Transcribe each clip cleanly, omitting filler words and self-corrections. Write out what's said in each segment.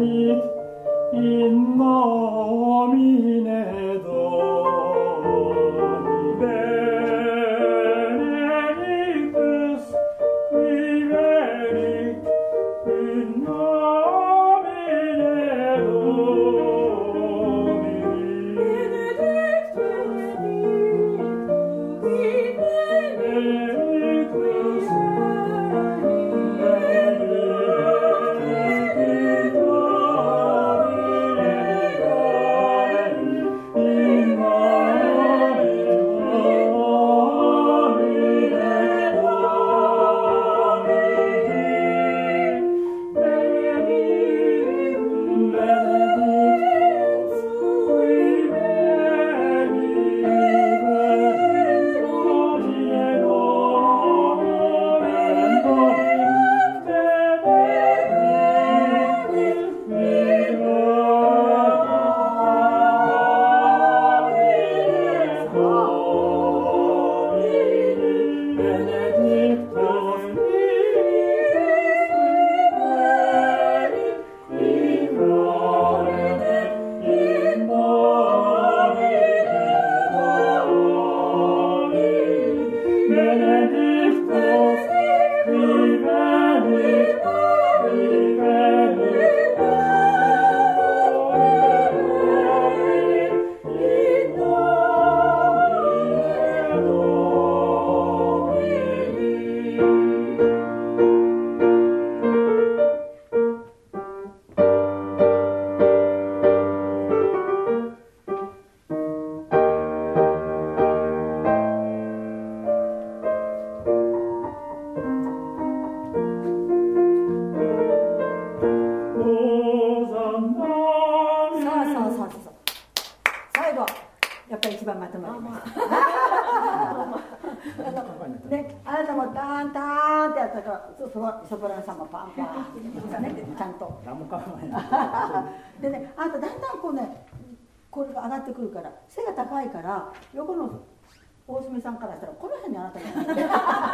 ソプラノさんもパンパンってちゃんとでね、あなただんだんこうね、これが上がってくるから、背が高いから横の大隅さんからしたらこの辺にあなたがいるね、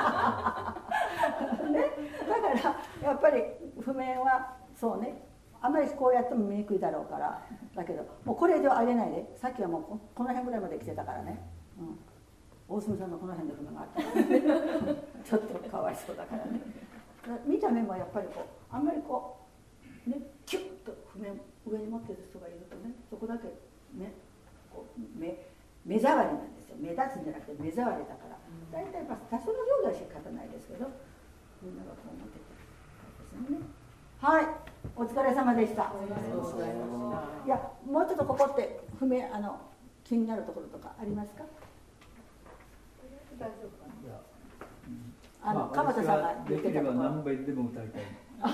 だからやっぱり譜面はそうね、あんまりこうやっても見にくいだろうから、だけどもうこれ以上上げないで、さっきはもうこの辺ぐらいまで来てたからね、大隅さんのこの辺で譜面があったからちょっとかわいそうだからね。見た目もやっぱりこうあんまりこうね、キュッと譜面上に持ってる人がいるとね、そこだけね、こう目障りなんですよ。目立つんじゃなくて目障りだから、大体多少の量では仕方ないですけど、みんながこう持っててですね。はい、お疲れ様でした。いや、もうちょっとここって譜面気になるところとかありますか？大丈夫かな。鎌田さんができれば何倍でも歌いたい。原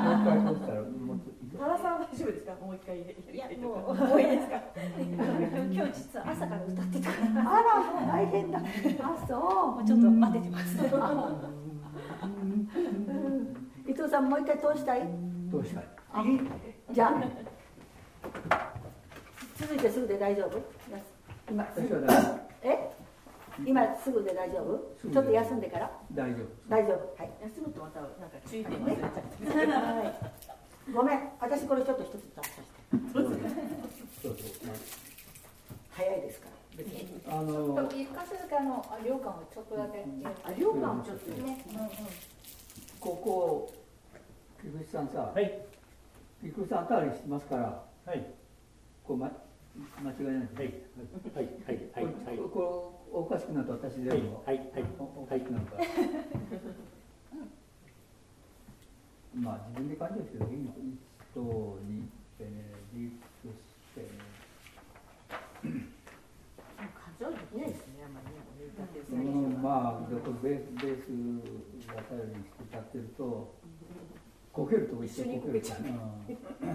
さんは大丈夫ですか？もう一回入れて。いや、もういいですか？ 今日実は朝から歌ってたから。 あら、大変だ。あ、そう。 もうちょっと待っててます。 伊藤さん、もう一回通したい？ 通したい。 じゃあ続いてすぐで大丈夫？今すぐ。今すぐで大丈夫？ちょっと休んでから？ 大丈夫。 大丈夫。はい。 休むとまたなんか注意点忘れちゃって。 ごめん、私これちょっと一つ出させて。早いですから。別に。 一過するか量感をちょっとだけ。 量感をちょっとね。 ここ菊池さんさ、菊池さん当たりしてますから、こう間違いないですね。これおかしくなると私でもおかしくなるから。まあ自分で感じるんですけど、1、2、ベネディクス、 数えできないですね、あんまりね。 まあベースが頼りにして歌ってると、こけると一緒にこけるから。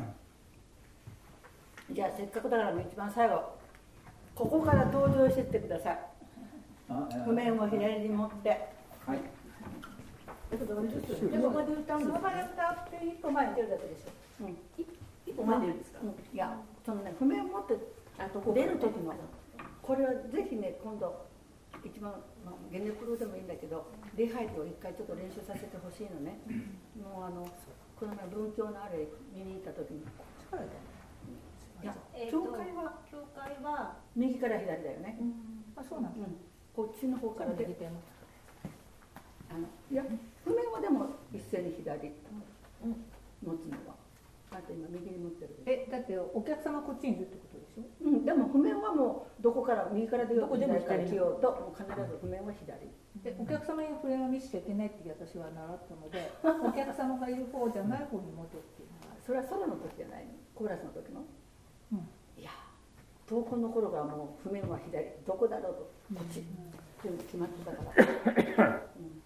じゃあせっかくだから一番最後、ここから登場してってください。譜面を左に持って。はい。その場で歌って一歩前に出るだけでしょ。 一歩前に出るんですか？ いや、そのね、譜面を持って出る時のこれはぜひね、今度一番ゲネプロでもいいんだけど、礼拝と一回ちょっと練習させてほしいのね。もうこの前文教のあれ見に行った時にこっちからだよね。いや、教会は右から左だよね。 あ、そうなんです。 こっちの方からで。いや、譜面はでも一斉に左持つのは。あと今右に持ってる。 だってお客様こっちにいるってことでしょ。 でも譜面はもうどこから右から出ようと左から来ようともう必ず譜面は左。 お客様に譜面は見せちゃいけないって私は習ったので、お客様がいる方じゃない方に持てっていうのは。 それはソロの時じゃないの？コーラスの時の？いや、登校の頃からもう譜面は左、どこだろうとこっち全部決まってたから。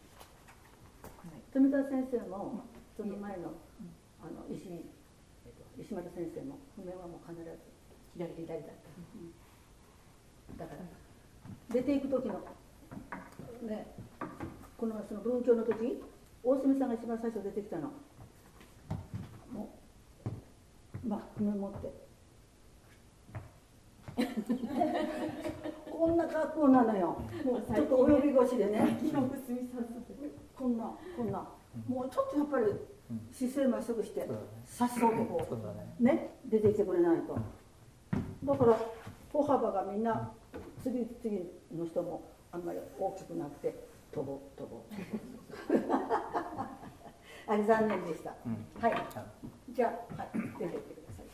富田先生もその前の石丸先生も譜面はもう必ず左だった。だから出ていく時のね、その文教の時、大隅さんが一番最初出てきたの。もうまあ譜面持って。こんな格好なのよ。もうちょっと及び腰でね。こんなもうちょっとやっぱり姿勢まっすぐしてさっそうとこうね出てきてくれないと。だから歩幅がみんな次の人もあんまり大きくなくて飛ぼあれ残念でした。はい。じゃあ、はい、出ていってください。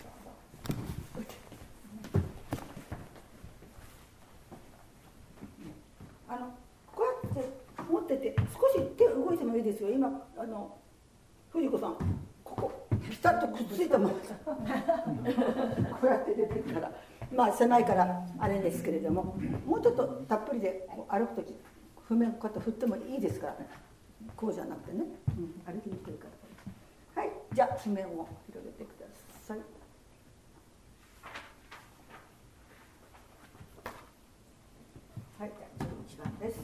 こうやって持ってて少し手動いてもいいですよ。今藤子さんここピタッとくっついたままこうやって出てるからまあ狭いからあれですけれども、もうちょっとたっぷりで歩く時譜面こうやって振ってもいいですからね。こうじゃなくてね、歩きに来てるから。はい、じゃあ譜面を広げてください。はい、じゃあ11番です。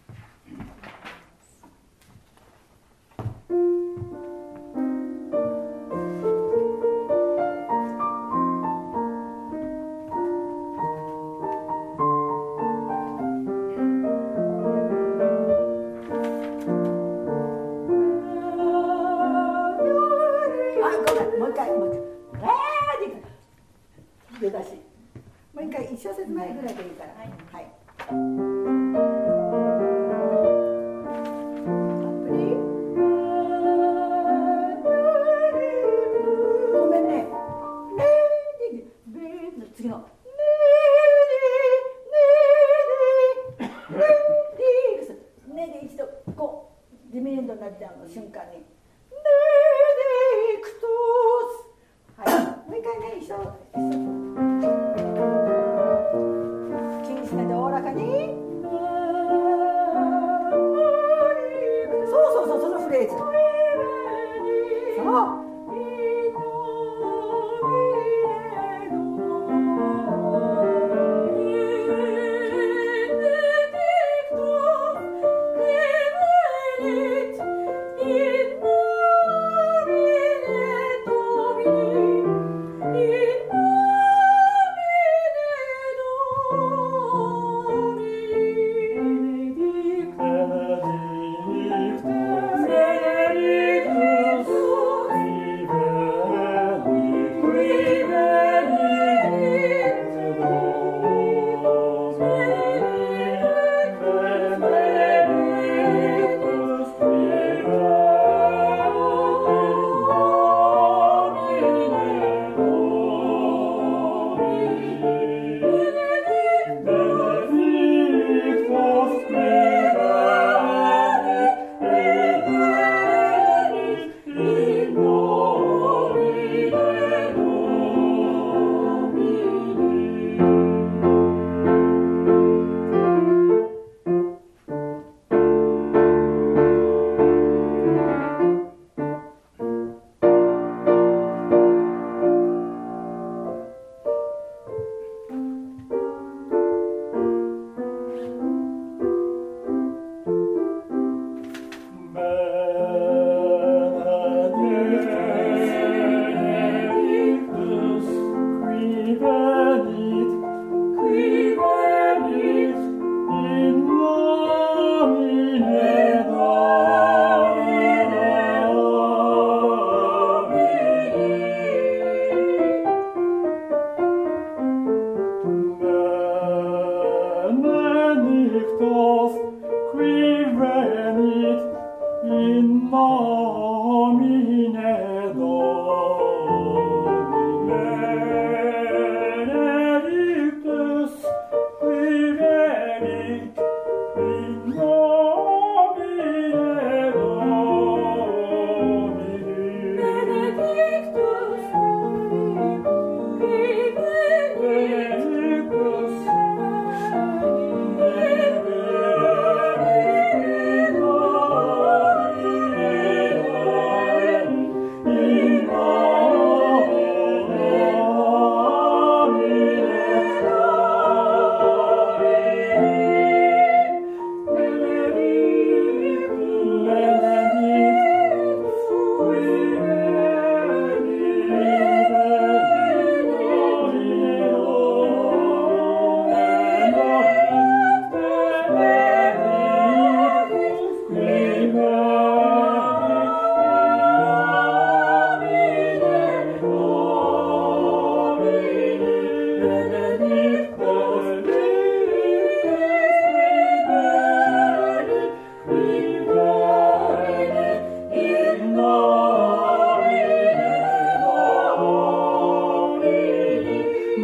出だし。もう一回1小節前ぐらいでいいから。はい。ごめんね。次の。ねで一度こうディミニエンドになっちゃうの瞬間に。はい。もう一回ね一緒。気にしないでおおらかに。そうそのフレーズ。そう。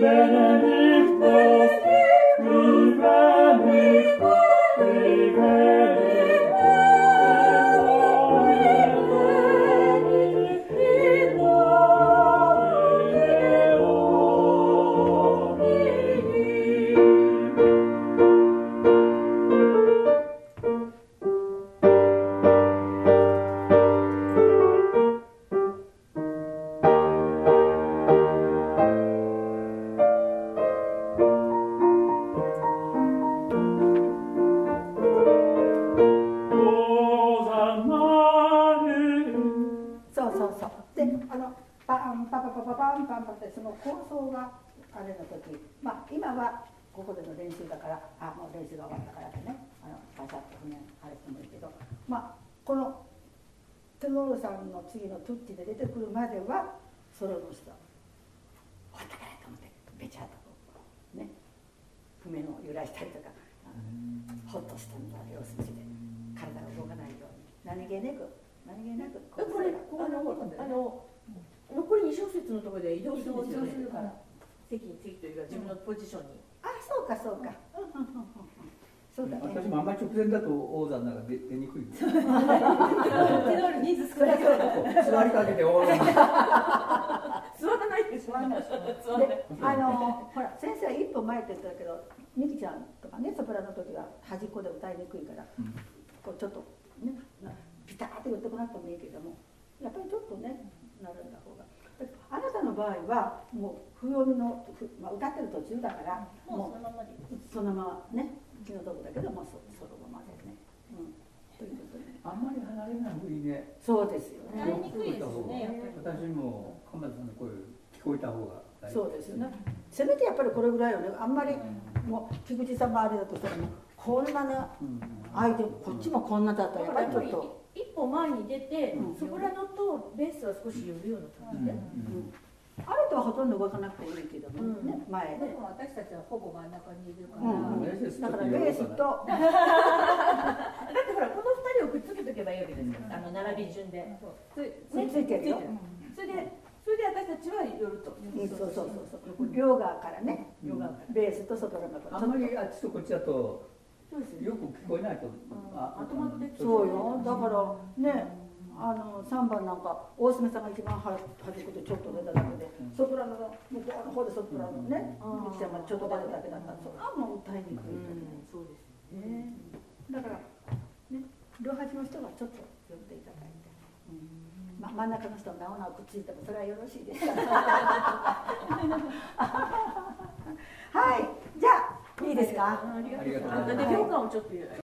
その構想があれの時、まあ今はここでの練習だからもう練習が終わったからってねパシャッとあれしてもいいけど、まあこのテノールさんの次のトゥッチで出てくるまではソロの人終わったからと思ってべちゃっとね譜面を揺らしたりとかホッとしたんだ様子見て体が動かないように何気なくこれ残り2小節のところで移動するんですよね。席というか自分のポジションに。 そうかそうか。そうだね。 私もあんまり直前だと王山なんか出にくい。 手通り人数少ないから。 座りかけて王山。 座らないです。 座らない。で、ほら先生は一歩前って言ったけど、みきちゃんとかねソプラノの時は端っこで歌いにくいから、こうちょっとねピタッと言ってこなくてもいいけども、やっぱりちょっとねなるんだ方が。あなたの場合はもう譜読みの、歌ってる途中だからもうそのままね気の毒だけどもそのままでね、ということであんまり離れない方がいいね。 そうですよね。 やりにくいですね。 私も鎌田さんの声聞こえた方がそうですよね。せめてやっぱりこれぐらいよね。あんまりもう菊池さんがあれだとしたらもうこんなね相手こっちもこんなだったらやっぱりちょっと。 一歩前に出て、ソプラノとベースは少し寄るような感じで、 あるとはほとんど動かなくていいけどもね、前でも私たちはほぼ真ん中にいるから、 だからベースとだってほらこの2人をくっつけとけばいいわけですよ、並び順でついてるよ。 それで私たちは寄ると、 そう両側からね、ベースとソプラノがあんまりあっちとこっちだとよく聞こえないと思う。 そうよ。だからね、3番なんか大隅さんが一番端っこでちょっと出ただけで、ソプラノの向こうの方でソプラノね、ミキちゃんがちょっと出ただけだったら、それはもう歌いにくい。 そうですね。 だからね、両端の人がちょっと寄っていただいて、真ん中の人なおなおくっついてもそれはよろしいですから。はい、じゃあいいですか。 ありがとうございます。で、評価をちょっと言う。